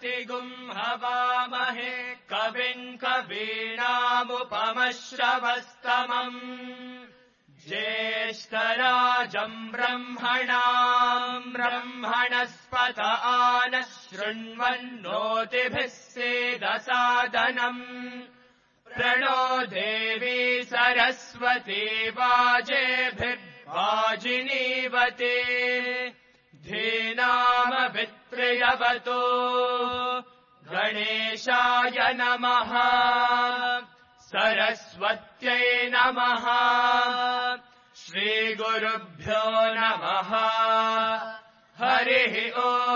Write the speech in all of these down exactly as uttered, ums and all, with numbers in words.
मतिगुम् हवामहे कविम् कवीनामुपमश्रवस्तमम् ज्येष्ठराजम् ब्रह्मणाम् ब्रह्मणस्पत आनः शृण्वन्नोतिभिः सेदसादनम् प्रणो देवी सरस्वती वाजेभिर्वाजिनीवते धीनामभित्र्यवतो गणेशाय नमः सरस्वत्यै नमः श्रीगुरुभ्यो नमः हरिः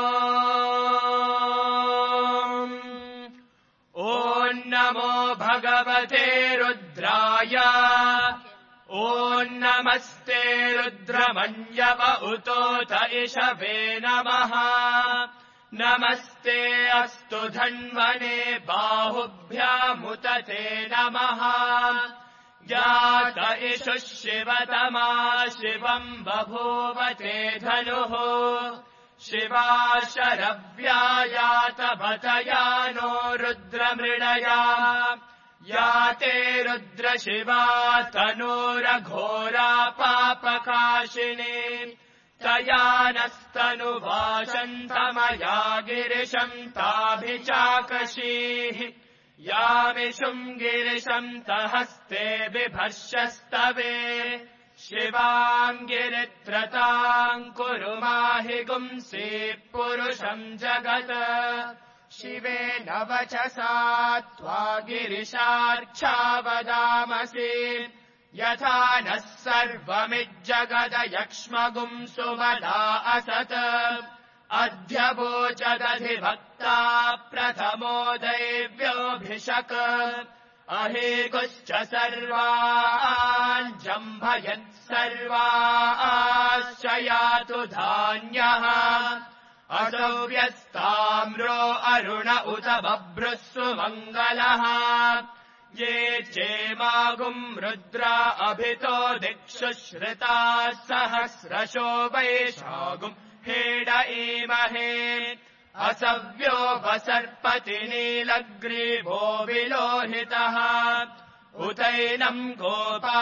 ओम् ॐ नमो भगवते रुद्राय ॐ नमस्ते रुद्रमन्यव उतोत इषवे नमः नमस्ते अस्तु धन्वने बाहुभ्यामुत ते नमः जात इषुः शिवतमा शिवम् बभूव ते धनुः शिवा शरव्यायात भतया नो रुद्रमृडया या ते रुद्रशिवा तनूरघोरा पापकाशिनी तया नस्तनुवाशन्तमया गिरिशम् ताभिचाकशीः यामिषुम् गिरिशम् तहस्ते बिभर्षस्तवे शिवाम् गिरित्रताम् कुरु माहि गुंसि पुरुषम् जगत् शिवेन वचसा त्वा गिरिशार्क्षा वदामसि यथा नः सर्वमिज्जगदयक्ष्मगुम् सुमदा असत् अद्य वोचदधिभक्ता प्रथमो दैव्योऽभिषक् अहेकुश्च सर्वान् जम्भयत् सर्वाश्च यातु धान्यः असौ व्यस्ताम्रो अरुण उत बभ्रुः मङ्गलः ये चेमागुम् रुद्रा अभितो दिक्षु श्रिताः सहस्रशो वैशागुम् हेड ईमहे असव्यो वसर्पति नीलग्रीवो विलोहितः उतैनम् गोपा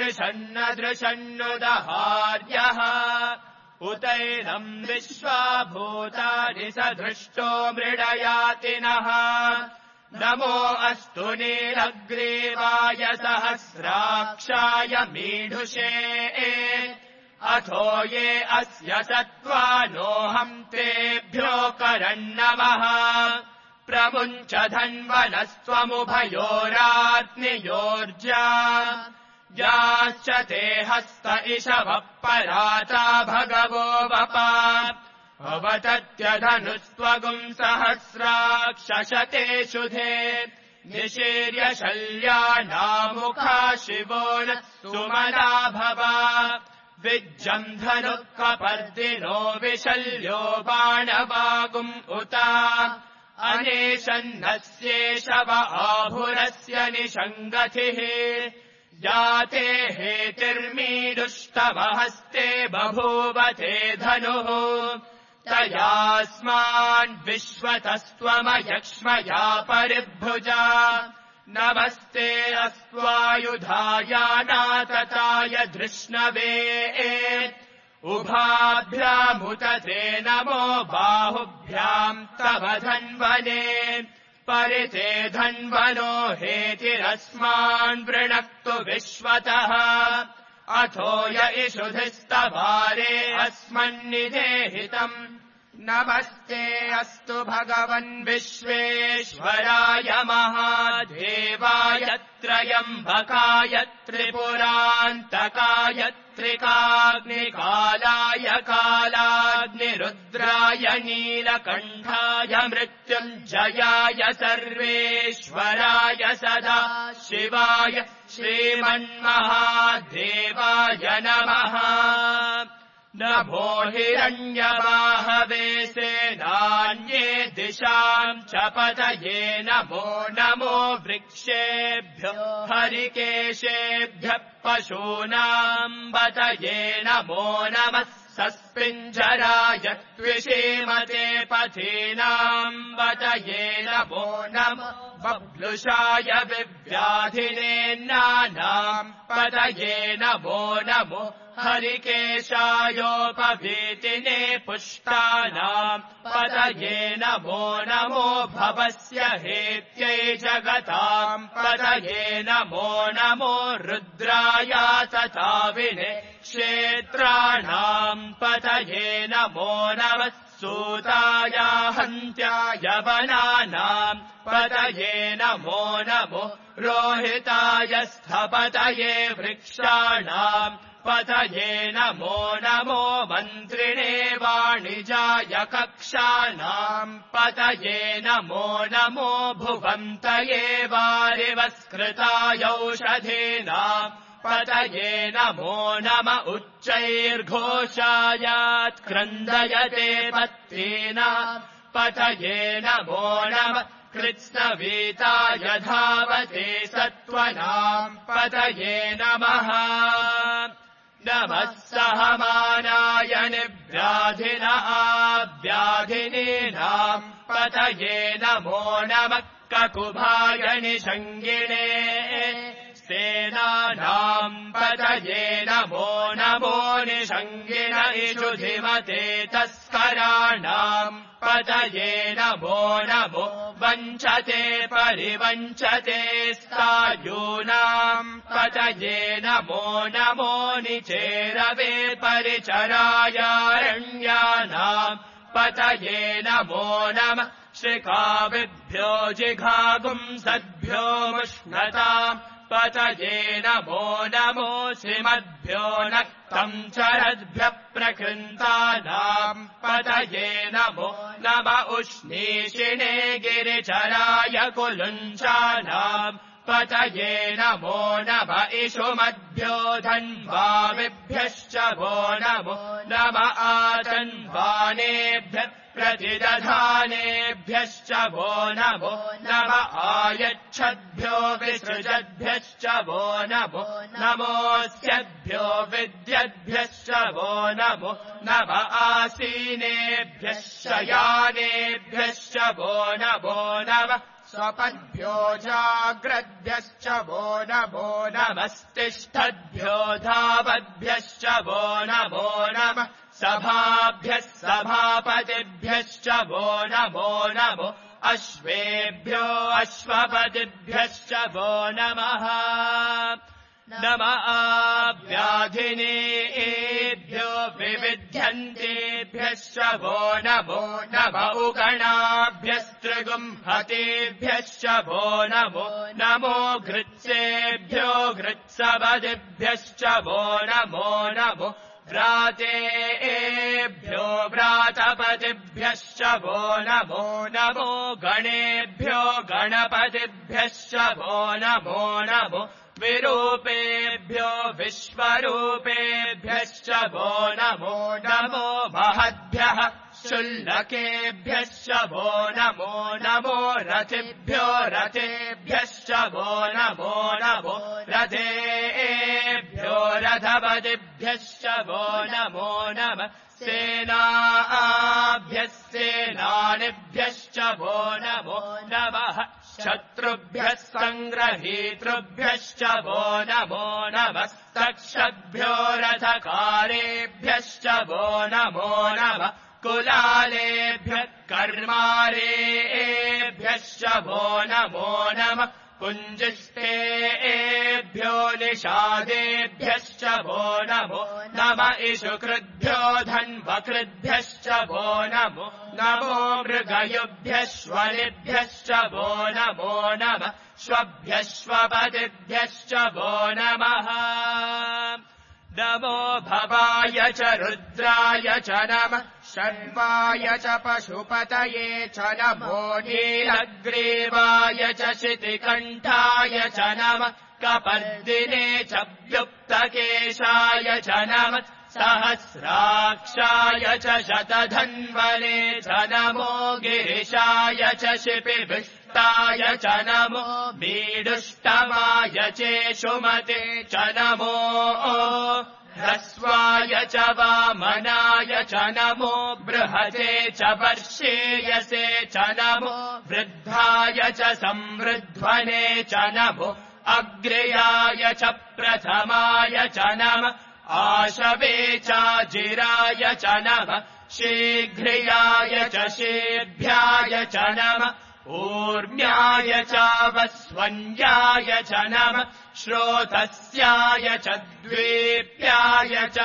अदृशन्नदृशन्नुदहार्यः उतैनम् विश्वाभूतानि सदृष्टो मृडयातिनः नमो अस्तु नीलग्रीवाय सहस्राक्षाय मीढुषे अथो ये अस्य सत्त्वानोऽहम् तेभ्यो करन्नमः प्रमुञ्च धन्वनस्त्वमुभयोरात्नियोर्जा याश्च ते हस्त इषवः पराता भगवो वपा अवतत्यधनुस्त्वगुम् सहस्राक्षशते शुधे निशीर्य शल्यानामुखा शिवो नः सुमना भवा विज्जम् धनुः कपर्दिनो विशल्यो बाणवागुम् उता अनेशन्नस्येषव आभुरस्य निषङ्गतिः जाते हेतिर्मीडुष्टमहस्ते बभूवते धनुः तयास्मान् विश्वतस्त्वमयक्ष्मया परिभुजा नमस्ते अस्त्वायुधायानातताय धृष्णवे उभाभ्यामुत ते नमो बाहुभ्याम् तव धन्वने परिते धन्वनो हेतिरस्मान् वृणक्तु विश्वतः अथो य इषुधिस्तवारे अस्मन्निदेहितम् नमस्ते अस्तु भगवन् विश्वेश्वराय महादेवाय त्रयम्बकाय त्रिपुरान्तकाय त्रिकाग्निकालाय कालाग्निरुद्राय नीलकण्ठाय मृत्युञ्जयाय सर्वेश्वराय सदा शिवाय श्रीमन्महादेवाय नमः नमो हिरण्यवाहवे सेनान्ये दिशाम् च पतये नमो नमो वृक्षेभ्यो हरिकेशेभ्यः पशूनाम् बतये नमो नमः सस्पिञ्जराय त्विषीमते पथीनाम् वतये नमो नमः बभ्लुषाय विव्याधिने नानाम् पतये नमो नमो हरिकेशायोपवीतिने पुष्टानाम् पतये नमो नमो भवस्य हेत्यै जगताम् पतये नमो नमो रुद्राय तथाविने क्षेत्राणाम् पतये नमो नमः सूताय हन्त्याय वनानाम् पतये नमो नमो रोहिताय स्थपतये वृक्षाणाम् पतये नमो नमो मन्त्रिणे वाणिजाय कक्षानाम् पतये नमो नमो भुवन्तये वारिवस्कृतायौषधीनाम् पतये नमो नम उच्चैर्घोषायात्क्रन्दयते पत्नीनाम् पतये नमो नम कृत्स्नवीताय धावते सत्त्वनाम् पतये नमः नमः सहमानाय निव्याधिनः व्याधिनीनाम् पतये नमो नमः ककुभाय निषङ्गिणे सेनानाम् पतये नमो नमो निषङ्गिण इषुधिमते तस्कराणाम् पतये नमो नमो वञ्चते परिवञ्चते स्थायूनाम् पतये नमो नमो निचेरवे परिचरायारण्यानाम् पतये नमो नमः श्रिकाविभ्यो जिघागुंसद्भ्यो मुष्णताम् पतये नमो नमो श्रीमद्भ्यो नक्तम् चरद्भ्यः प्रकृन्तानाम् पतये नमो नम उष्णीषिणे गिरिचराय कुलुञ्चानाम् पतये नमो नम इषुमद्भ्यो धन्वाविभ्यश्च वो नमो नम आतन्वानेभ्यः प्रतिदधानेभ्यश्च वो नमो नम आयच्छद्भ्यो विसृजद्भ्यश्च वो नमो नमोऽस्यद्भ्यो विद्यद्भ्यश्च वो नमो नम आसीनेभ्यः शयानेभ्यश्च वो नमो नमः स्वपद्भ्यो जाग्रद्भ्यश्च वो नमो नमस्तिष्ठद्भ्यो धावद्भ्यश्च वो नमो नमः सभाभ्यः सभापतिभ्यश्च वो नमो नमो अश्वेभ्यो अश्वपतिभ्यश्च वो नमः नम व्याधिनेभ्यो विविध्यन्तेभ्यश्च वो नमो नम उगणाभ्यस्त्रिगुंहतेभ्यश्च वो नमो नमो घृत्सेभ्यो घृत्सपदिभ्यश्च वो नमो नमो व्रातेभ्यो व्रातपतिभ्यश्च वो नमो नमो गणेभ्यो गणपतिभ्यश्च वो नमो नमो विरूपेभ्यो विश्वरूपेभ्यश्च वो नमो नमो महद्भ्यः शुल्लकेभ्यश्च वो नमो नमो रथिभ्यो रथेभ्यश्च वो नमो नमो रथेभ्यो रथपतिभ्यश्च वो नमो नमः सेनाभ्यः सेनानिभ्यश्च वो नमो नमः शत्रुभ्यः सङ्ग्रहीतृभ्यश्च वो नमो नमस्तक्षभ्यो रथकारेभ्यश्च वो नमो नमः कुलालेभ्यः कर्मारेभ्यश्च वो नमो नमः कुञ्जिष्टेभ्यो निषादेभ्यश्च वो नमो नम इषुकृद्भ्यो धन्वकृद्भ्यश्च वो नमो नमो मृगयुभ्यश्वनिभ्यश्च वो नमो नमः श्वभ्यश्वपतिभ्यश्च वो नमः नमो भवाय च रुद्राय च नमः शर्वाय च पशुपतये च नमो नीलग्रीवाय च शितिकण्ठाय च नमः कपर्दिने च व्युक्तकेशाय च नमः सहस्राक्षाय च शतधन्वने च नमो गिरिशाय च शिपिभिष्टाय च नमो मीडुष्टमाय चेषुमते च नमो ह्रस्वाय च वामनाय च नमो बृहते च वर्षेयसे च नमो वृद्धाय च संवृध्वने च नमो अग्र्याय च प्रथमाय च नमः आशवे चाजिराय च नमः शीघ्रियाय च शेभ्याय च नमः ऊर्म्याय चावस्वन्याय च नमः श्रोतस्याय च द्वीप्याय च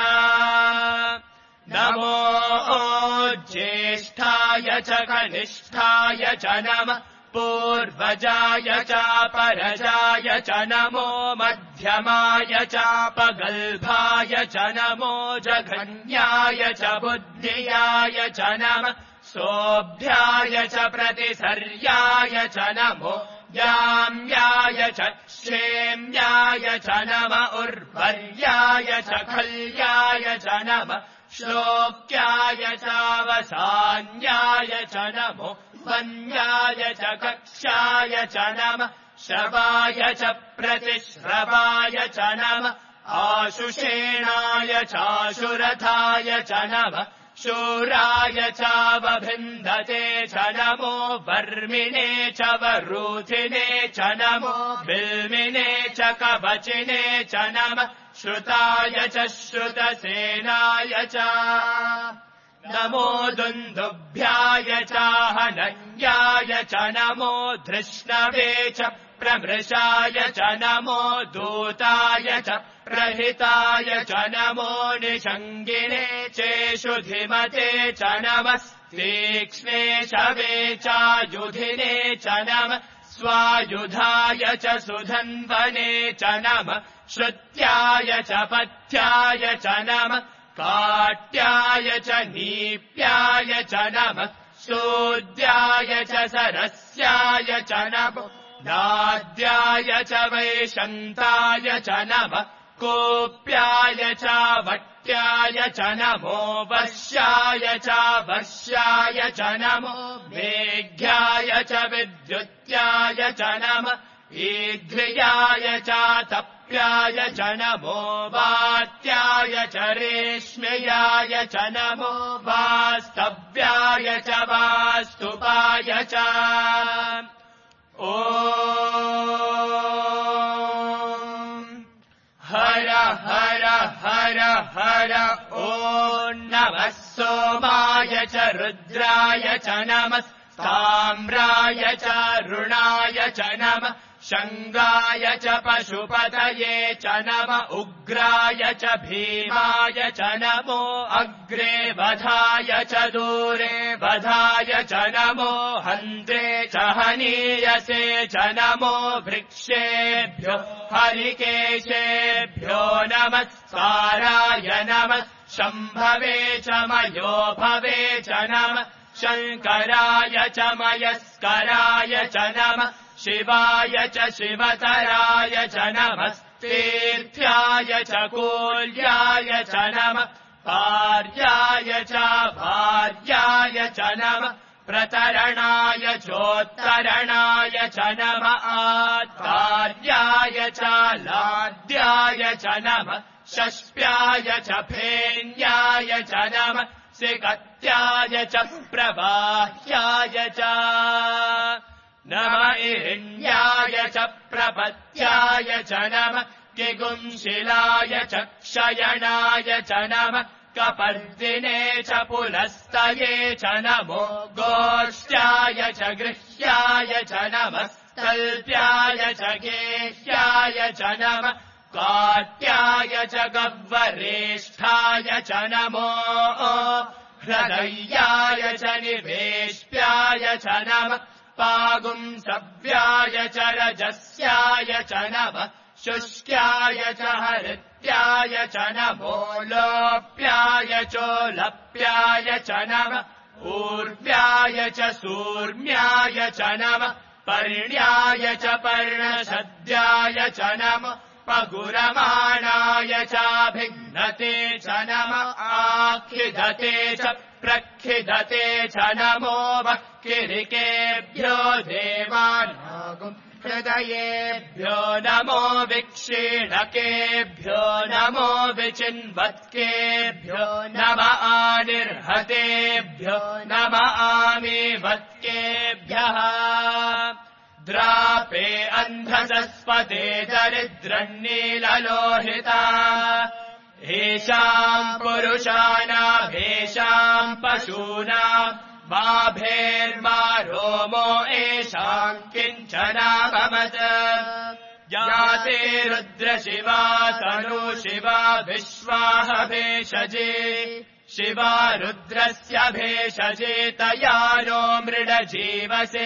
नमो ज्येष्ठाय च कनिष्ठाय च नमः पूर्वजाय चापरजाय च नमो मध्यमाय चापगल्भाय च नमो जघन्याय च बुद्धियाय च नमः सोऽभ्याय च प्रतिसर्याय च नमो याम्याय च क्षेम्याय च नमः उर्वर्याय च खल्याय च नमः श्लोक्याय चावसान्याय च नमो वन्याय च कक्षाय च नमः श्रवाय च प्रतिश्रवाय च नमः आशुषेणाय चाशुरथाय च नमः शूराय चावभिन्दते च नमो वर्मिणे च वरूथिने च नमो बिल्मिने च कवचिने च नमः श्रुताय च श्रुतसेनाय च नमो दुन्दुभ्याय चाहनन्याय च नमो धृष्णवे च प्रमृषाय च नमो दूताय च प्रहिताय च नमो निषङ्गिने चेषुधिमते च नमः तीक्ष्णे शवे चायुधिने च नमः स्वायुधाय च सुधन्वने च नमः श्रुत्याय च पथ्याय च नमः काट्याय च नीप्याय च नमः सूद्याय च सरस्याय च नमो नाद्याय च वैशन्ताय च नमः कोप्याय च वट्याय च नमो वर्ष्याय च वर्ष्याय च नमो मेघ्याय च विद्युत्याय च नमः ईध्र्याय च तप्याय च नमो वात्याय च रेश्म्याय च नमो वास्तव्याय च वास्तुपाय च ॐ हर हर हर हर ॐ नमः सोमाय च रुद्राय च नमः ताम्राय च रुणाय च नमः शङ्गाय च पशुपतये च नमः उग्राय च भीमाय च नमो अग्रे वधाय च दूरे वधाय च नमो हन्त्रे च हनीयसे च नमो वृक्षेभ्यो हरिकेशेभ्यो नमः साराय नमः शम्भवे च मयोभवे च नमः शङ्कराय च मयस्कराय च नमः शिवाय च शिवतराय च नमः तीर्थ्याय च कूल्याय च नमः भार्याय च भार्याय च नमः प्रतरणाय चोत्तरणाय च नमः आत्तार्याय च लाद्याय च नमः षष्प्याय च फेन्याय च नमः सिकत्याय च प्रवाह्याय च नमः इरण्याय च प्रपत्याय च नमः किगुंशिलाय च क्षयणाय च नमः कपर्दिने च पुलस्तये च नमो गोष्ठ्याय च गृह्याय च नमः तल्प्याय च गेह्याय च नमः काट्याय च गह्वरेष्ठाय च नमो हृदय्याय च निवेश्याय च नमः पागुंसव्याय च रजस्याय च नमः शुष्क्याय च हरित्याय च नमो लोप्याय चोलप्याय च नमः ऊर्व्याय च सूर्म्याय च नमः पर्ण्याय च पर्णशद्याय च नमः पगुरमाणाय चाभिघ्नते च नमः आखिदते च प्रखिदते च नमो वः किरिकेभ्यो देवानागुम् हृदयेभ्यो नमो विक्षीणकेभ्यो नमो विचिन्वत्केभ्यो नम आनिर्हतेभ्यो नम आमीवत्केभ्यः द्रापे अन्धसस्पते दरिद्रन्नीललोहिता येषाम् पुरुषाणामेषाम् पशूनाम् बाभेर्मा रोमो येषाम् किञ्चनाभवत् याते रुद्रशिवा तनु शिवा विश्वाह भेषजे शिवा रुद्रस्य भेषजे तया नो मृडजीवसे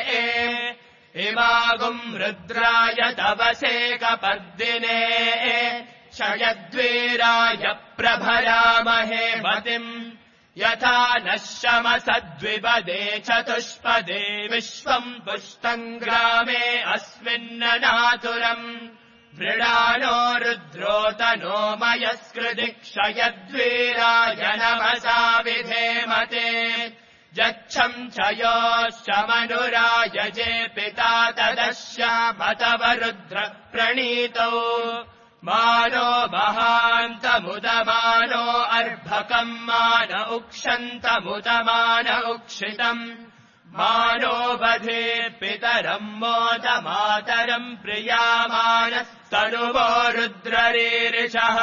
इमागुम् रुद्राय तवसे कपर्दिने शयद्वीराय प्रभरामहे मतिम् यथा नः शमसद्विपदे चतुष्पदे विश्वम् पुष्टम् ग्रामे अस्मिन्ननातुरम् वृणानो रुद्रोतनो मयस्कृति क्षयद्वीराय नमसा विधेमते यच्छम् च योश्चमनुरायजे पिता तदश्यामतवरुद्र प्रणीतौ मानो महान्तमुदमानो अर्भकम् मान उक्षन्तमुदमान उक्षितम् मानो बधे पितरम् मोदमातरम् प्रियामानस्तनुवो रुद्ररीरिषः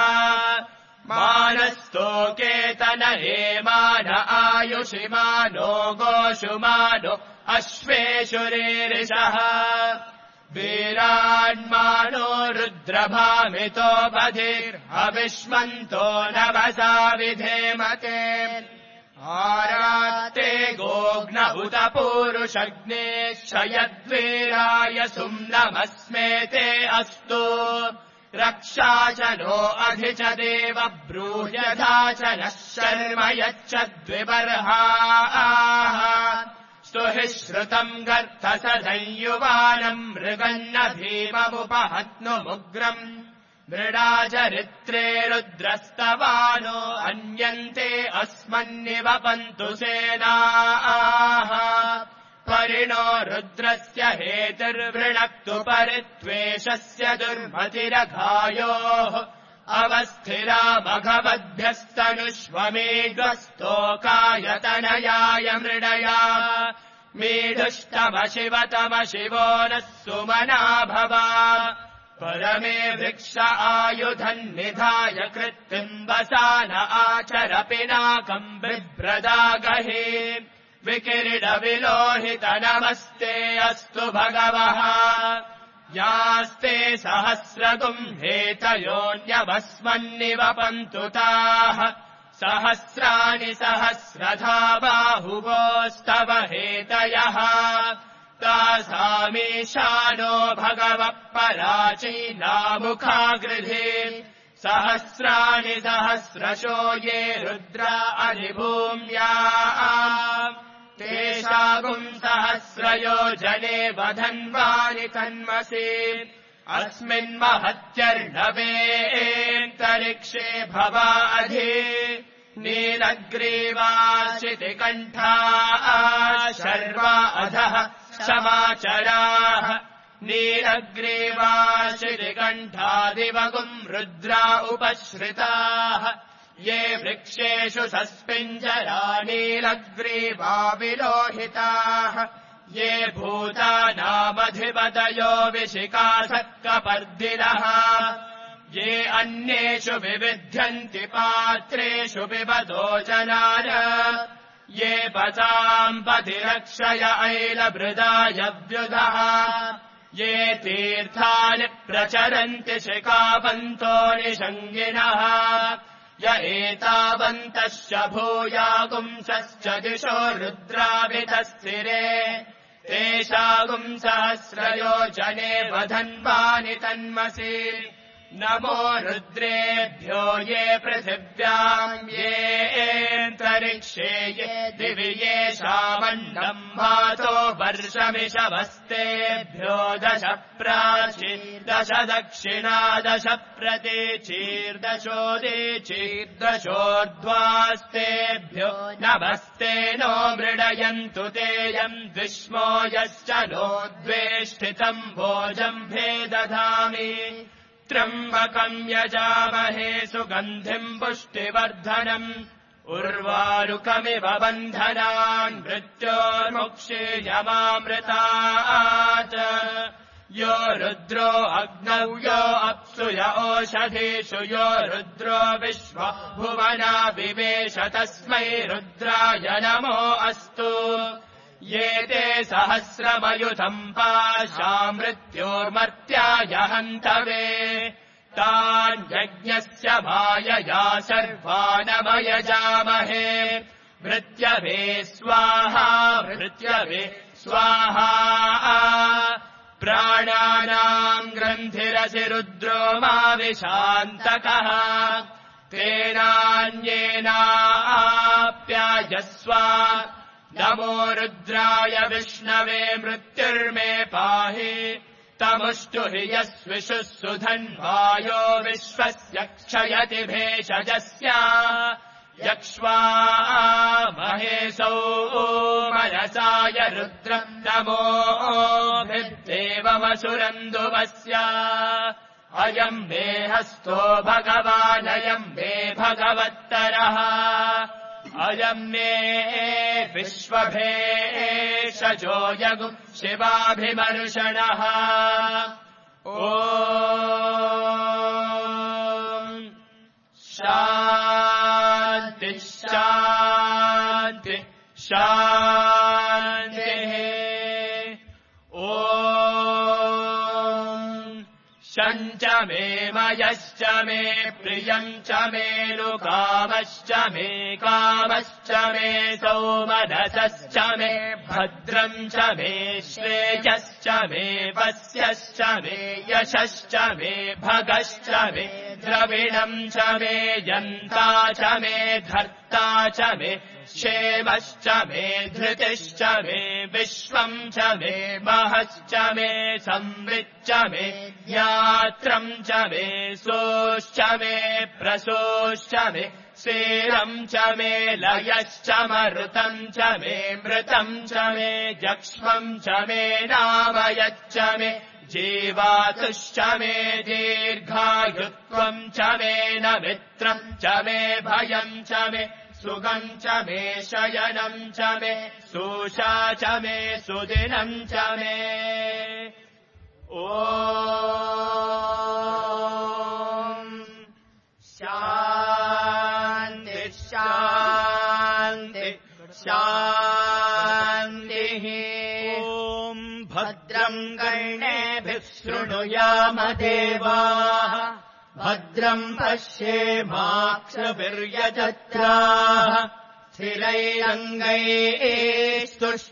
मानस्तोकेतन हेमान आयुषि मानो गोषु मानो अश्वेषु रीरिषः वीरान्मानो रुद्रभामितो बधिर्हविष्मन्तो नवसा विधेमते आरात्ते गोघ्न उत पूरुषग्ने क्षयद्वीराय सुम्नमस्मेते अस्तु रक्षा च नो अधि च देव ब्रूह्यधा च नः शर्म यच्छद्विबर्हाः स्तुहि श्रुतम् गर्तसदंयुवानम् मृगन्न भीममुपहत्नुमुग्रम् मृडाचरित्रे रुद्रस्तवानो अन्यन्ते अस्मन्निवपन्तु सेनाः परिणो रुद्रस्य हेतुर्वृणक्तु परित्वेषस्य दुर्मतिरघायोः अवस्थिरा मघवद्भ्यस्तनुष्वमेघस्तोकायतनयाय मृडया मेढुष्टमशिवतमशिवो नः सुमना भवा परमे वृक्ष आयुधन्निधाय कृत्तिम् वसान आचर पिनाकम् बिभ्रदागहे विकिरीडविलोहित नमस्ते अस्तु भगवः यास्ते सहस्रगुम् हेतयोऽन्यभस्मन्निवपन्तु ताः सहस्राणि सहस्रधा बाहुवोस्तव हेतयः तासामीशानो भगवः पराचीनामुखागृधे सहस्राणि सहस्रशो ये रुद्रा अधिभूम्या तेषागुम् सहस्रयोजने वधन्वानि तन्मसि अस्मिन्महत्यर्णवेऽन्तरिक्षे भवा अधि नीलग्रीवाशितिकण्ठा शर्वा अधः समाचराः नीलग्रीवाशितिकण्ठादिवगुम् रुद्रा उपश्रिताः ये वृक्षेषु सस्पिञ्जरा नीलग्रीवा विलोहिताः ये भूतानामधिपतयो विशिखासक्कपर्दिनः ये अन्येषु विविध्यन्ति पात्रेषु पिबतो जनान ये पताम् पतिरक्षय ऐलभृदायव्युधः ये तीर्थानि प्रचरन्ति शिखावन्तो निषङ्गिनः य एतावन्तश्च भूयागुंसश्च दिशो रुद्रावितस्थिरे तेषागुम् सहस्रयोजने वधन्वानि तन्मसि नमो रुद्रेभ्यो ये पृथिव्याम् येऽन्तरिक्षे ये दिवि येषामण्डम् मातो वर्षमिषवस्तेभ्यो दश प्राची दश दक्षिणा दश प्रतीचीर्दशोदीचीर्दशोर्ध्वास्तेभ्यो नमस्ते नो मृडयन्तु तेयम् विष्मो यश्च नो द्वेष्टितम् भोजम् भेदधामि त्र्यम्बकम् यजामहे सुगन्धिम् पुष्टिवर्धनम् उर्वारुकमिव बन्धनान् मृत्योर्मुक्षीयमामृतात् यो रुद्रो अग्नौ यो अप्सु य ओषधीषु यो रुद्रो विश्व भुवना विवेश तस्मै रुद्राय नमो अस्तु ये ते सहस्रमयुधम् पाशा मृत्योर्मर्त्याय हन्तवे तान् यज्ञस्य मायया सर्वानमयजामहे मृत्यवे स्वाहा मृत्यवे स्वाहा प्राणानाम् ग्रन्थिरसि रुद्रो माविशान्तकः तेनान्येनाप्यायस्व नमो रुद्राय विष्णवे मृत्युर्मे पाहि तमुष्टु हि यस्विषुः सुधन्वायो विश्वस्य क्षयति भेषजस्य यक्ष्वा महेशौ मनसाय रुद्रम् नमोभिर्देवमसुरन्दुवस्य अयम् मे हस्तो भगवानयम् मे भगवत्तरः अयम् मे विश्वभेषजो यगु शिवाभिमर्षणः ॐ शान्ति शान्ति शान्तिः ॐ शञ्च मे मयश्च मे प्रियम् च मे लुकामश्च मे कामश्च मे सौमनसश्च मे भद्रम् च मे श्रेयश्च मे वस्यश्च मे यशश्च मे भगश्च मे द्रविणम् च मे यन्ता च मे धर्ता च मे क्षेमश्च मे धृतिश्च मे विश्वम् च मे महश्च मे संविच्च मे यात्रम् च मे सोश्च मे प्रसोश्च मे क्षीरम् च मे लयश्च मरुतम् च मे मृतम् च मे जक्ष्मम् च मे नामयच्च मे जीवातुश्च मे दीर्घायुत्वम् च मे न मित्रम् च मे भयम् च मे सुगम् च मे शयनम् च मे सुषा च मे सुदिनम् च मे ॐ शान्ति शान्ति शान्तिः ॐ भद्रम् कर्णेभिः शृणुयाम देवाः भद्रम् पश्येमाक्षभिर्यजत्राः स्थिरैरङ्गैः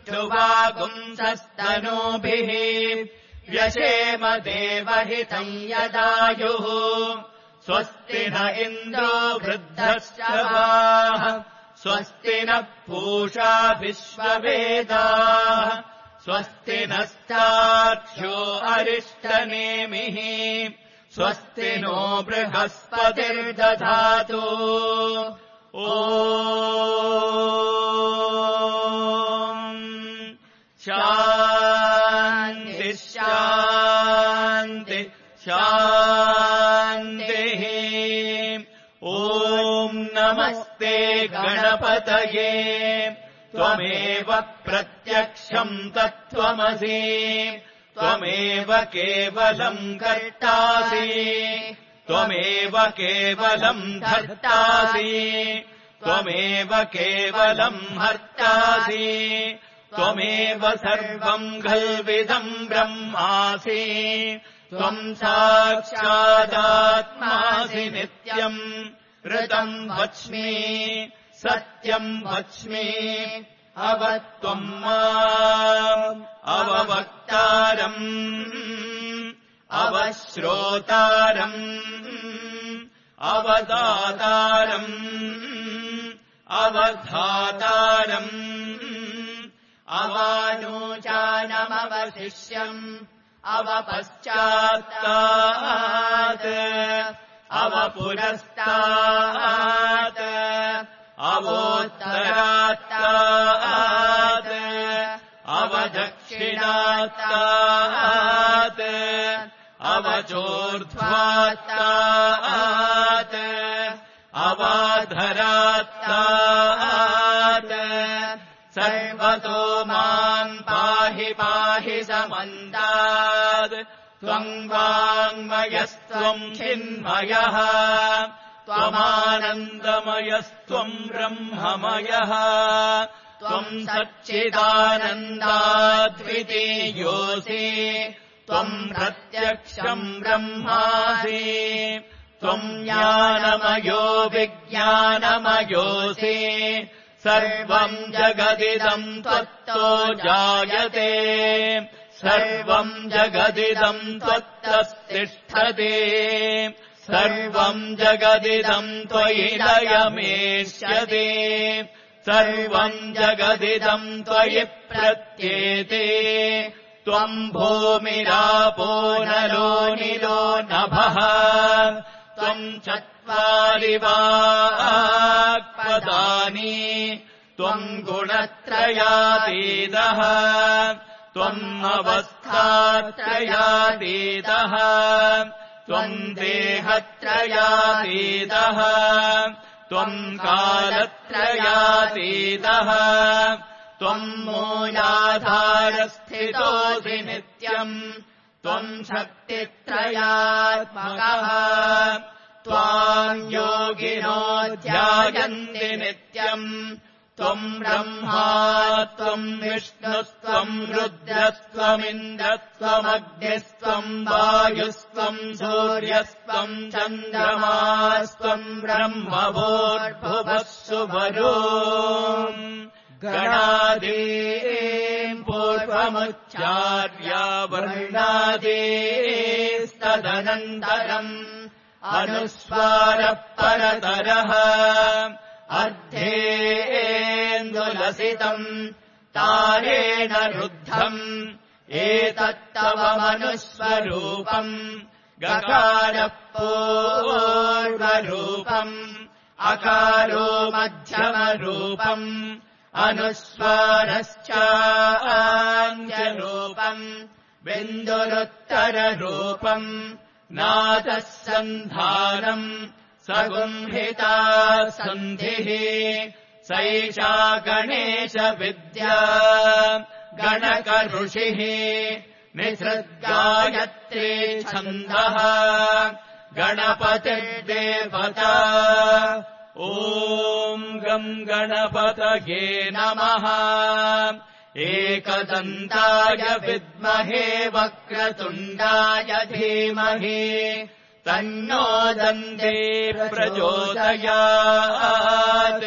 सुष्ठुवागुंसस्तनूभिः व्यशेम देवहितम् यदायुः स्वस्ति न इन्द्रो वृद्धश्रवाः स्वस्ति नः पूषा विश्ववेदाः स्वस्ति नस्तार्क्ष्यो अरिष्टनेमिः स्वस्ति नो बृहस्पतिर्दधातु ॐ शान्ति शान्ति शान्तिः ॐ नमस्ते गणपतये त्वमेव प्रत्यक्षम् तत्त्वमसि त्वमेव केवलम् कर्तासि त्वमेव केवलम् धर्तासि त्वमेव केवलम् हर्तासि त्वमेव सर्वम् खल्विदम् ब्रह्मासि त्वम् साक्षादात्मासि नित्यम् ऋतम् वच्मि सत्यम् वच्मि अवत्वम् माम् अववक्तारम् अवश्रोतारम् अवदातारम् अवधातारम् अवानूचानमवशिष्यम् अवपश्चात्तात् अवपुरस्तात् अवोत्तरात्तात् अवदक्षिणात्तात् अवचोर्ध्वात्तात् अवाधरात्तात् सर्वतो माम् पाहि पाहि समन्तात् त्वम् वाङ्मयस्त्वम् चिन्मयः त्वमानन्दमयस्त्वम् ब्रह्ममयः त्वम् सच्चिदानन्दाद्वितीयोऽसि त्वम् प्रत्यक्षम् ब्रह्मासि त्वम् ज्ञानमयो विज्ञानमयोऽसि सर्वम् जगदिदम् त्वत्तो जायते सर्वम् जगदिदम् त्वत्तस्तिष्ठति सर्वम् जगदिदम् त्वयि लयमेष्यति सर्वम् जगदिदम् त्वयि प्रत्येते त्वम् भूमिरापो नलो निलो नभः त्वम् चत्वारि वाक्पदानि त्वम् गुणत्रयातीतः त्वम् अवस्थात्रयातीतः त्वम् देहत्रयातीतः त्वम् कालत्रयातीतः त्वम् मूलाधारस्थितोऽसि नित्यम् त्वम् शक्तित्रयात्मकः त्वाम् योगिनो ध्यायन्ति नित्यम् त्वम् ब्रह्मा त्वम् विष्णुस्त्वम् रुद्रस्त्वमिन्द्रस्त्वमग्निस्त्वम् वायुस्त्वम् सूर्यस्त्वम् चन्द्रमास्त्वम् ब्रह्मभूर्भुवः सुवरो गणादीम् पूर्वमुच्चार्या वर्णादीस्तदनन्तरम् अनुस्वारः परतरः अर्धेन्दुलसितम् तारेण रुद्धम् एतत्तव मनुस्वरूपम् गकारः पूर्वरूपम् अकारो मध्यमरूपम् अनुस्वारश्चान्त्यरूपम् बिन्दुरुत्तररूपम् नादः सन्धानम् सगुंहिता सन्धिः सैषा गणेशविद्या गणकऋषिः निसृद्गायत्री छन्दः गणपतिर्देवता ॐ गम् गणपतये नमः एकदन्ताय विद्महे वक्रतुण्डाय धीमहि तन्नो दन्ते प्रचोदयात्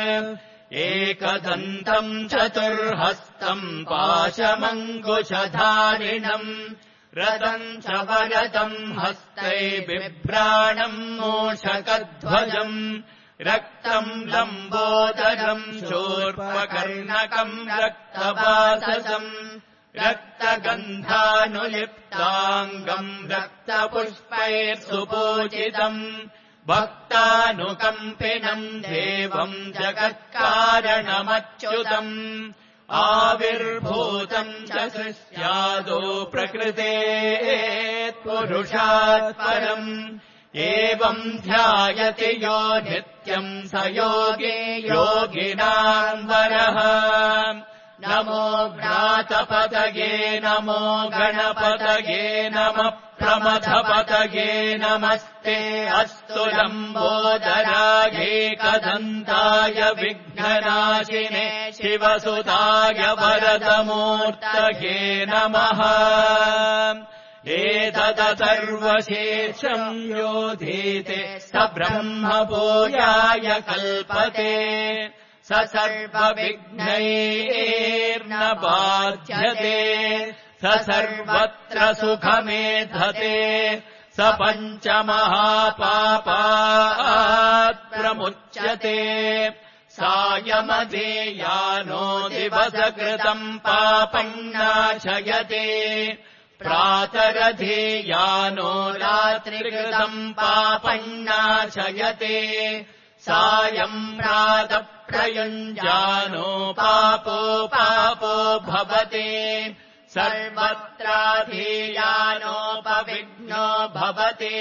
एकदन्तम् चतुर्हस्तम् पाशमङ्कुशधारिणम् रतम् च वरदम् हस्तै बिभ्राणम् मूषकध्वजम् रक्तम् लम्बोदरम् शूर्पकर्णकम् रक्तवाससम् रक्तगन्धानुलिप्ताङ्गम् रक्तपुष्पैर्सुपूजितम् भक्तानुकम्पिनम् देवम् जगत्कारणमच्युतम् आविर्भूतम् च सृष्ट्यादो प्रकृतेः पुरुषात् परम् एवम् ध्यायति यो नित्यम् स योगी योगिनाम् वरः नमो व्रातपतये नमो गणपतये नमः प्रमथपतये नमस्ते अस्तु लम्बोदरायैकदन्ताय विघ्ननाशिने शिवसुताय वरदमूर्तये नमः एतदथर्वशीर्षम् योधीते स ब्रह्मभूयाय कल्पते स सर्वविघ्नैर्न बाध्यते स सर्वत्र सुखमेधते स पञ्चमहापापात् प्रमुच्यते सायमधेयानो दिवसकृतम् पापम् नाशयते प्रातरधेयानो रात्रिकृतम् पापम् नाशयते सायम् प्रातः प्रयुञ्जानो पापो पापो भवते सर्वत्राधेयानोपविघ्नो भवते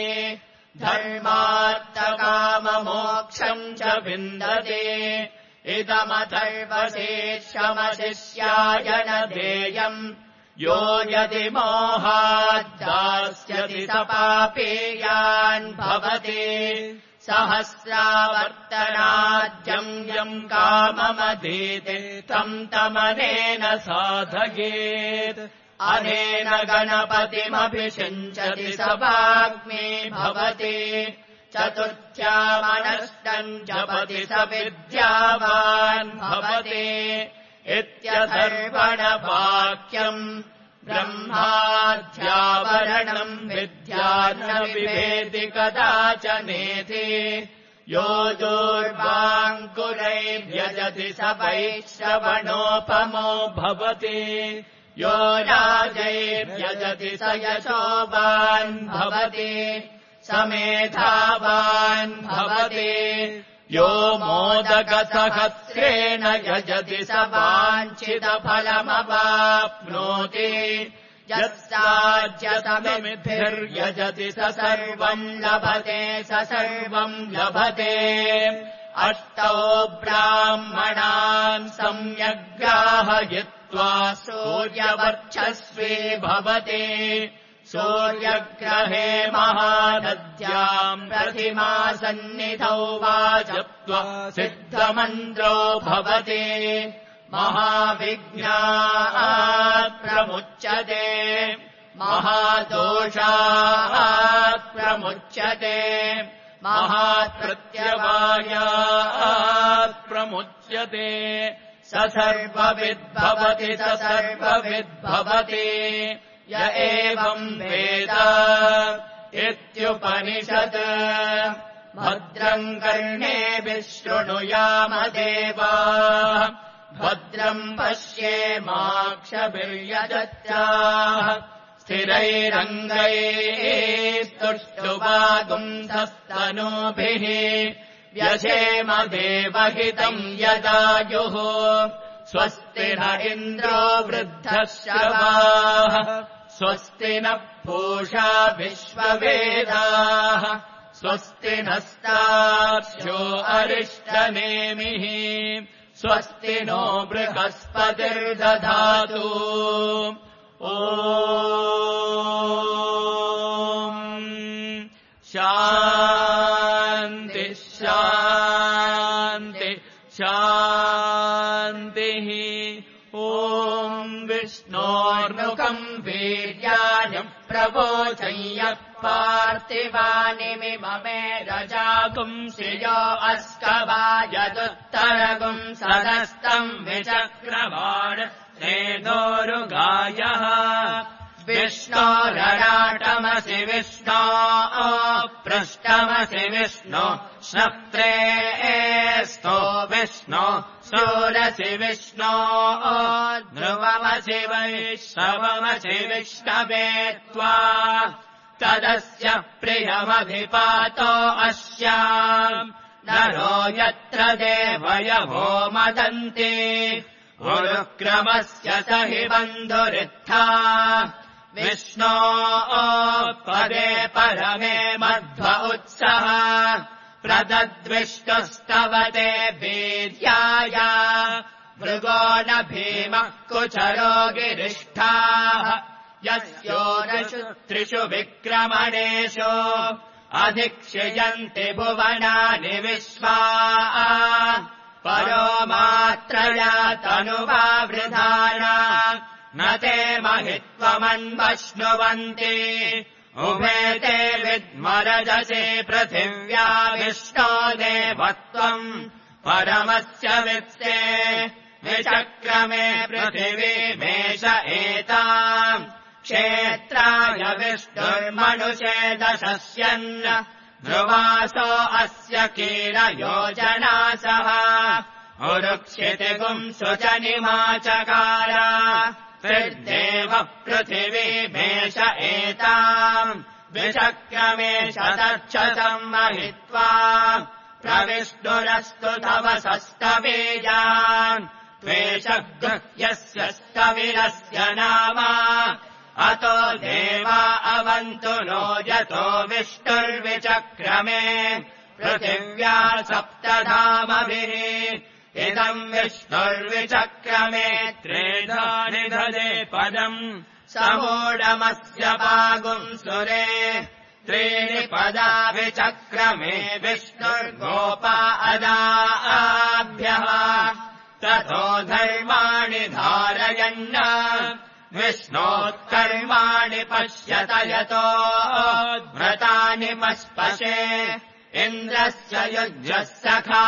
धर्मार्थकाममोक्षम् च विन्दते इदमथर्वशेषमशिष्याय न देयम् यो यदि मोहाद्दास्यति स पापेयान् भवति सहस्रावर्तनाद्यम् यम् काममधीते तम् तमनेन साधयेत् अनेन गणपतिमभिषिञ्चति स वाग्मी भवति चतुर्थ्यामनष्टम् जपति स विद्यावान् भवति इत्यथर्वणवाक्यम् ब्रह्माध्यावरणम् विद्या न विभेति कदाचनेति यो दूर्वाङ्कुरैर्यजति स वैश्रवणोपमो भवति यो राजैर्यजति स यशोवान् भवति स मेधावान् भवति यो मोदकसहस्रेण यजति स वाञ्छितफलमवाप्नोति यस्याज्यसमिद्भिर्यजति स सर्वम् लभते स सर्वम् लभते अष्टौ ब्राह्मणान् सम्यग्राहयित्वा सूर्यवर्चस्वी भवति सूर्यग्रहे महानद्याम् प्रतिमासन्निधौ वाजप्त्वा सिद्धमन्त्रो भवति महाविघ्नात् प्रमुच्यते महादोषात् प्रमुच्यते महाप्रत्यवायात् प्रमुच्यते स सर्वविद्भवति स सर्वविद्भवति य एवम् वेद इत्युपनिषत् भद्रम् कर्णेभिः शृणुयाम देवाः भद्रम् पश्येमाक्षभिर्यजत्राः स्थिरैरङ्गैस्तुष्टुवागुंसस्तनूभिः व्यशेम देवहितम् यदायुः स्वस्ति न इन्द्रो वृद्धश्रवाः स्वस्ति नः पूषा विश्ववेदाः स्वस्ति नस्तार्क्ष्यो अरिष्टनेमिः स्वस्ति नो बृहस्पतिर्दधातु ॐ शान्ति शान्ति शान्तिः ॐ विष्णोर्नुकम् वीर्याणि प्रवोचय्यः पार्थिवानिमिममे रजागुंसियो अस्कवायदुत्तरगुम् सदस्तम् विचक्रवाण नेदोरुगायः विष्णोरराटमसि विष्णो पृष्ठमसि विष्णो श्नप्त्रेस्तो विष्णो शूरसि विष्णो ध्रुवमसि वैश्रवमसि विष्णवे त्वा तदस्य प्रियमभिपातो अस्याम् नरो यत्र देवयवो मदन्ति गुरुक्रमस्य स हि बन्धुरित्था विष्णो पदे परमे मध्व उत्सः प्रदद्विष्णुस्तवते वीर्याय मृगो न भीमः कुचरो गिरिष्ठाः यस्योरशु त्रिषु विक्रमणेषु अधिक्षयन्ति भुवनानि विश्वा परो मात्रया तनुवावृधाना न ते महित्वमन्वश्नुवन्ति उभे ते विद्मरजसे पृथिव्या विष्णो देवत्वम् परमस्य वित्से विचक्रमे पृथिवीमेष एताम् क्षेत्राय विष्णुर्मनुषे दशस्यन् ध्रुवासो अस्य कीलयोजनासः उरुक्षितिगुम् सुजनिमाचकार त्रिर्देव पृथिवीमेष एताम् विचक्रमे शतर्क्षसम् महित्वा प्रविष्णुरस्तु तव सस्तबीजान् त्वेष गृह्यस्य स्तविरस्य नाम अतो देवा अवन्तु नो यतो विष्णुर्विचक्रमे पृथिव्या सप्तधामभिः इदम् विष्णुर्विचक्रमे त्रेधा निधदे पदम् समूढमस्य पागुम् सुरे त्रीणि पदा विचक्रमे विष्णुर्गोपा अदाभ्यः ततो धर्माणि धारयन् विष्णोत्कर्माणि पश्यत यतो व्रतानि मस्पशे इन्द्रस्य युज्यः सखा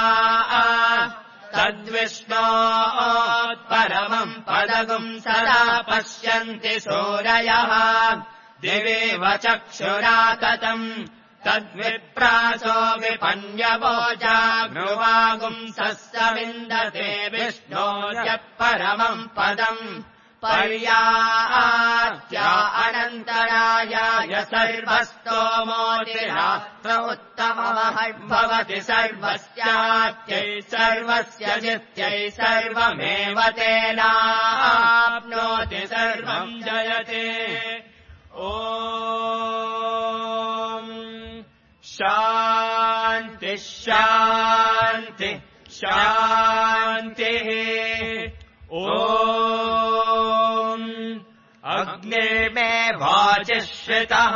तद्विष्णोत्परमम् पदगुम् सदा पश्यन्ति सूरयः दिवेव चक्षुराततम् तद्विप्रासो विपन्यवोजाग्रुवागुम् सस्य विन्दते विष्णोर्यः परमम् पदम् पर्यात्या अनन्तरायाय सर्वस्तोमोतिरात्र उत्तमः भवति सर्वस्यात्यै सर्वस्य जित्यै सर्वमेव तेनाप्नोति सर्वम् जयते ॐ शान्ति शान्ति शान्तिः ॐ अग्निर्मे वाचिश्रितः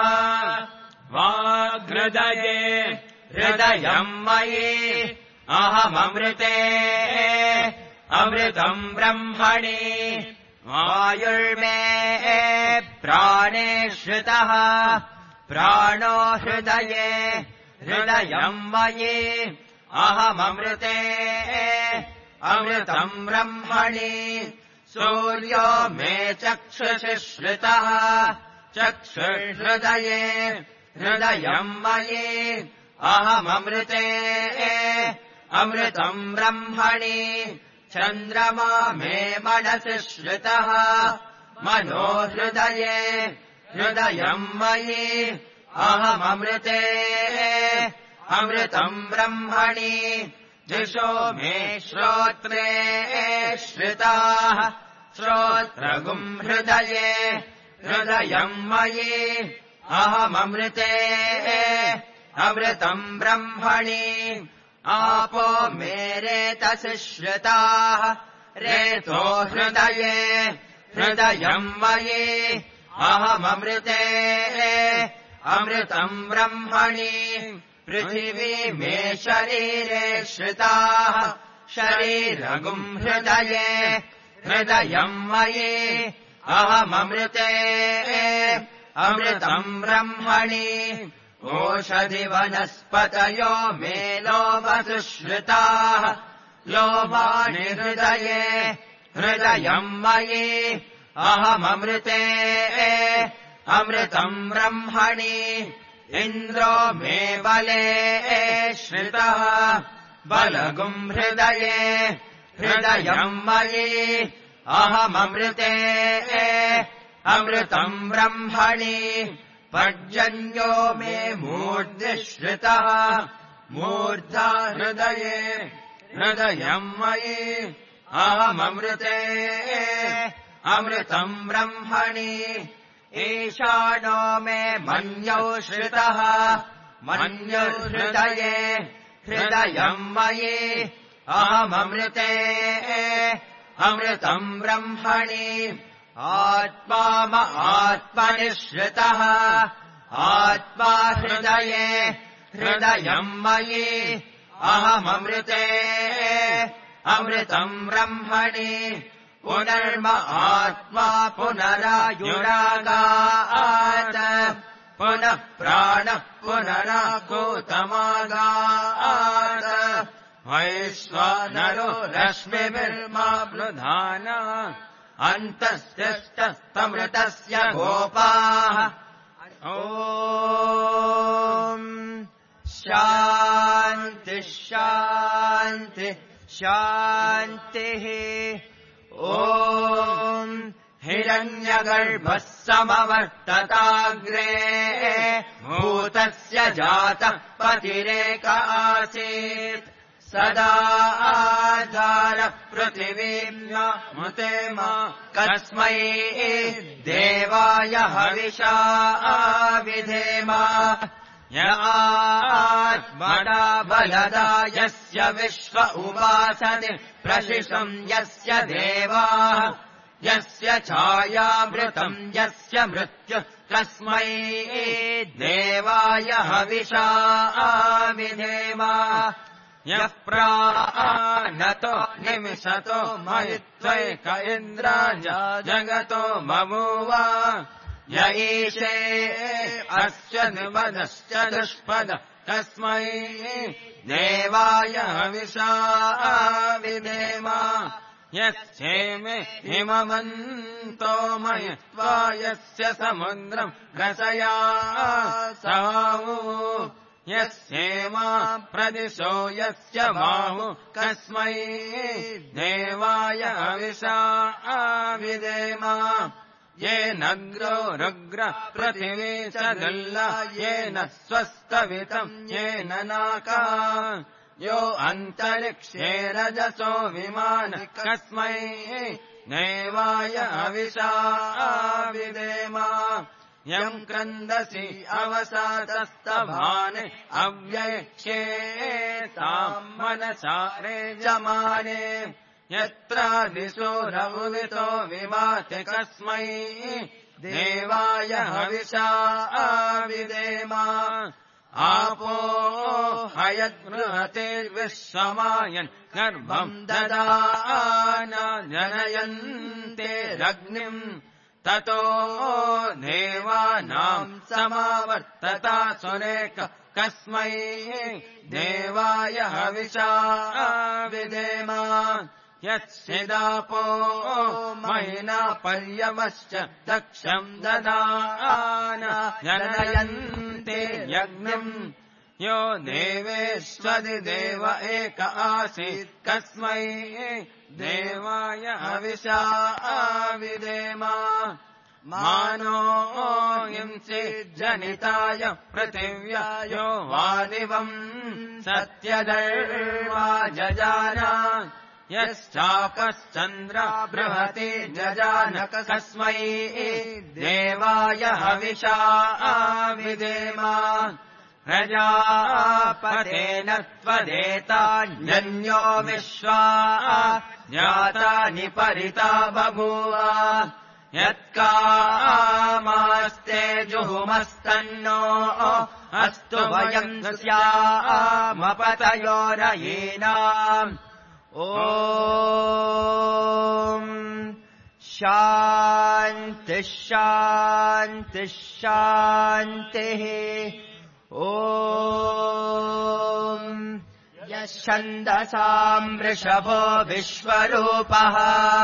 वाग्हृदये हृदयम् मयि अहममृते अमृतम् ब्रह्मणि वायुर्मे प्राणे श्रितः प्राणो हृदये हृदयम् मयि अहममृते अमृतम् ब्रह्मणि सूर्यो मे चक्षुषि श्रितः चक्षुर्हृदये हृदयम् मयि अहममृते अमृतम् ब्रह्मणि चन्द्रमा मे मनसि श्रितः मनो हृदये हृदयम् मयि अहममृते अमृतम् ब्रह्मणि दिशो मे श्रोत्रे श्रिताः श्रोत्रगुम् हृदये हृदयम् मयि अहममृते अमृतम् ब्रह्मणि आपो मे रेतसि श्रिताः रेतो हृदये हृदयम् मयि अहममृते अमृतम् ब्रह्मणि पृथिवी मे शरीरे श्रिताः शरीरगुम् हृदये हृदयम् मयि अहममृते अमृतम् ब्रह्मणि ओषधिवनस्पतयो मे लोभसु श्रिताः लोभानि हृदये हृदयम् मयि अहममृते अमृतम् ब्रह्मणि इन्द्रो मे बले श्रितः बलगुम् हृदये हृदयम् मयि अहममृते अमृतम् ब्रह्मणि पर्जन्यो मे मूर्ध्नि श्रितः मूर्धा हृदये हृदयम् मयि अहममृते अमृतम् ब्रह्मणि ईशानो मे मन्यौ श्रितः मन्युर्हृदये हृदयम् मयि अहममृते अमृतम् ब्रह्मणि आत्मा आत्मनि श्रितः आत्मा हृदये हृदयम् मयि अहममृते अमृतम् ब्रह्मणि पुनर्म आत्मा पुनरायुरागात् पुनः प्राणः पुनरागोतमागात् वैश्वानरो रश्मिभिर्माप्नुधान अन्तस्यस्तमृतस्य गोपाः ॐ शान्ति शान्ति शान्तिः ॐ हिरण्यगर्भः समवर्तताग्रे भूतस्य जातः पतिरेक आसीत् सदा आधारः पृथिवीम्यामुतेम कस्मै देवाय हविषा विधेम य आत्मना बलदा यस्य विश्व उपासते प्रशिशं यस्य देवाः यस्य छायामृतम् यस्य मृत्युः तस्मै देवाय हविषा विधेम यः प्राणतो निमिषतो मयित्वैक इन्द्राज जगतो बभूव य ईशे अस्य निमदश्च दुष्पद तस्मै देवाय हविषा विधेम यस्येमे हिमवन्तो मयित्वा यस्य समुद्रम् रसया सावु यस्येमा प्रदिशो यस्य बाहु कस्मै देवाय हविषा विधेम येनग्रो रुग्र पृथिवी च दुल्ला येन स्वस्तवितम् येन नाका यो अन्तरिक्षे रजसो विमान कस्मै देवाय हविषा विधेम यम् क्रन्दसि अवसातस्तभाने अव्यक्ष्ये ताम् मनसा रेजमाने यत्रादिशो रघुवितो विभाति कस्मै देवाय हविषा विधेम आपो हयद्बृहतेर्विश्वमायन् गर्भम् ददान जनयन्तेरग्निम् ततो देवानाम् समावर्तता सुरेक कस्मै देवाय हविषा विधेम यत्सिदापो महिना पर्यवश्च दक्षम् ददान जनयन्ते यज्ञम् यो देवेष्वदि देव एक आसीत् कस्मै देवाय हविषा विधेम मानो यंसिज्जनिताय पृथिव्यायो वादिवम् सत्यधर्मा जजान यश्चापश्चन्द्र बृहति जजान कस्मै देवाय हविषा विधेम प्रजापतेन त्वदेतान्यो विश्वा जातानि परिता बभूव यत्कामास्ते जुहुमस्तन्नो अस्तु वयम् स्यामपतयोरयीनाम् ॐ शान्ति शान्ति शान्तिः ॐ यच्छन्दसाम् वृषभो विश्वरूपः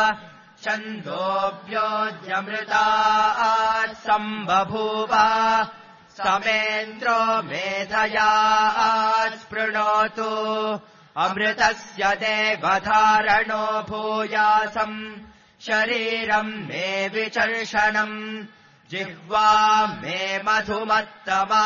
छन्दोऽभ्योऽध्यमृतात् सम्बभूव समेन्द्रो मेधया स्पृणोतु अमृतस्य देवधारणो भूयासम् शरीरम् मे विचर्षणम् जिह्वा मे मधुमत्तमा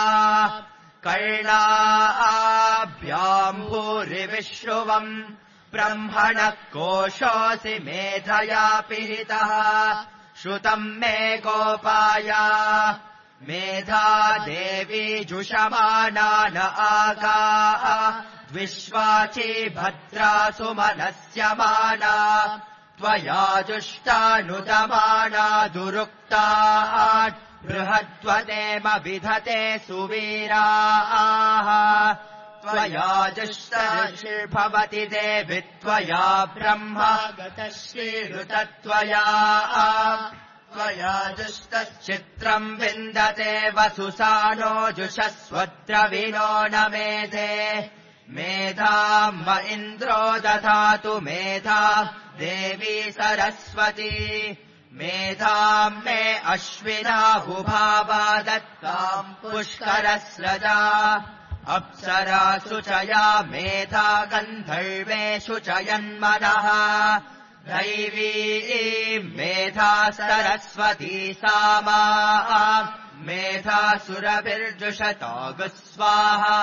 कर्णाभ्याम् भूरिविश्रुवम् ब्रह्मणः कोशोऽसि मेधया पिहितः श्रुतम् मे गोपाय मेधा देवी जुषमाना न आगा विश्वाची भद्रा सुमनस्यमाना त्वया जुष्टानुदमाना दुरुक्ता बृहद्वदेम विधते सुवीराः त्वया जुष्टर्षिर्भवति देवि त्वया ब्रह्मा गतश्रीरुतत्वया त्वया जुष्टश्चित्रम् विन्दते वसुसानो जुषस्वद्रविनो न मेधे मेधाम् म इन्द्रो दधातु मेधा देवी सरस्वती मेधाम् मे अश्विना हुभावा दत्ताम् पुष्करस्रजा अप्सरासु च या मेधा गन्धर्वेषु च यन्मनः दैवी मेधा सरस्वती सामा मेधा सुरभिर्जुषतो स्वाहा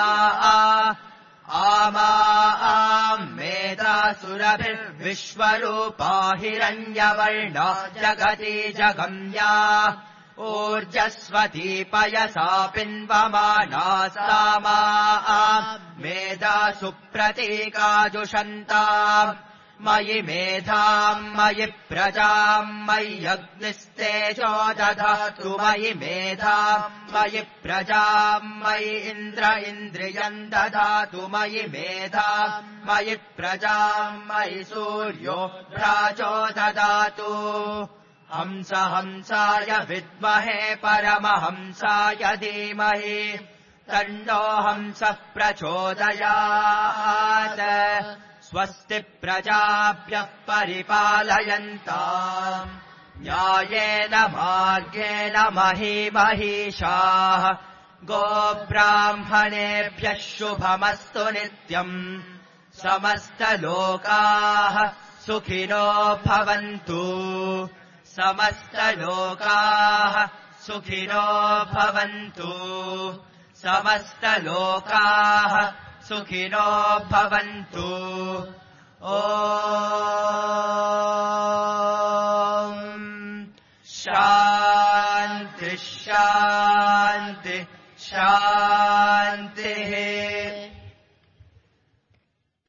आमा मेधा सुरभिर्विश्वरूपा हिरण्यवर्णा जगति जगम्या ऊर्जस्वती पयसा पिन्वमाना सामा मेधा सुप्रतीकाजुषन्ता मयि मेधाम् मयि प्रजाम् मय्यग्निस्तेजो दधातु मयि मेधाम् मयि प्रजाम् मयि इन्द्र इन्द्रियम् दधातु मयि मेधाम् मयि प्रजाम् मयि सूर्यो भ्राजो ददातु हंस हंसाय विद्महे परमहंसाय धीमहि तन्नो हंसः प्रचोदयात् स्वस्ति प्रजाभ्यः परिपालयन्ताम् न्यायेन मार्गेण महीमहीषाः गोब्राह्मणेभ्यः शुभमस्तु नित्यम् समस्तलोकाः सुखिनो भवन्तु समस्तलोकाः सुखिनो भवन्तु समस्तलोकाः सुखिनो भवन्तु ॐ शान्ति शान्ति शान्तिः